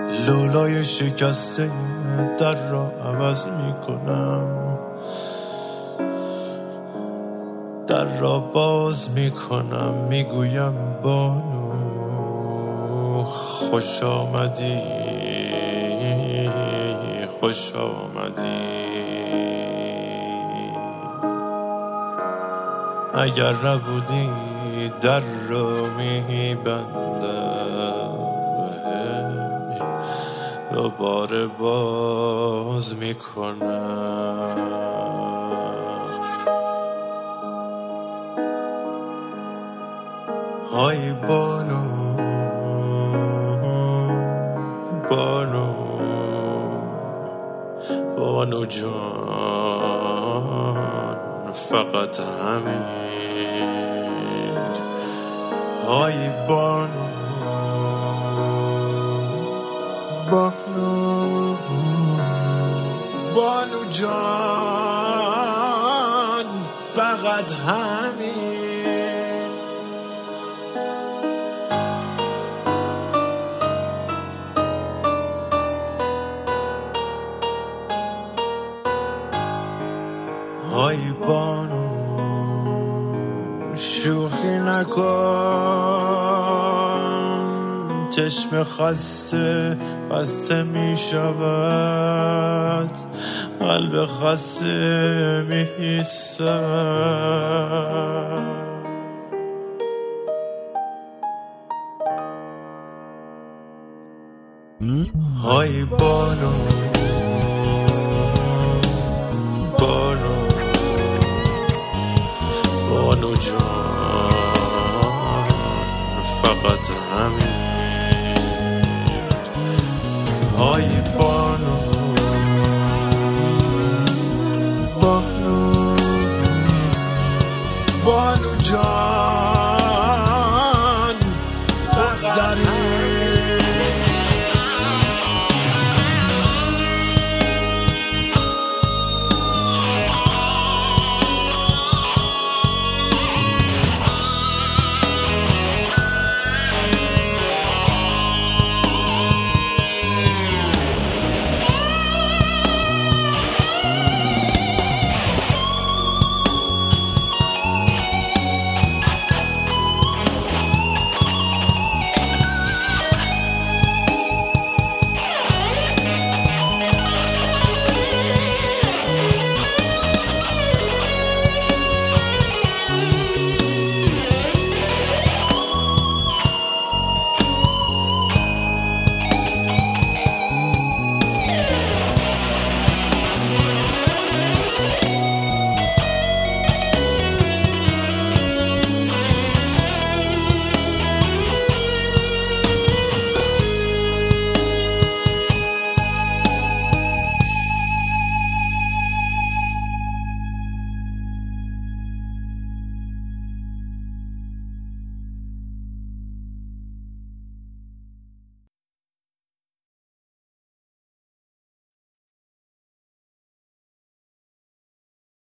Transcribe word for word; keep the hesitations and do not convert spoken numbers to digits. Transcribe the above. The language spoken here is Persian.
لولای شکسته در را عوض میکنم، در را باز میکنم، میگویم بانو خوش آمدی، خوش آمدی. اگر نبودی در را میبندم، دوباره باز میکنم. های بانو بانو بانو جان، فقط همین. های بانو بانو بانو جان، فقط همین. های بانو شوخی نکن، چشم خسته بسته می شود، قلب خسته می ایستد. های بانو بانو بانو جان، فقط همین. های بانو بانو بانو جان،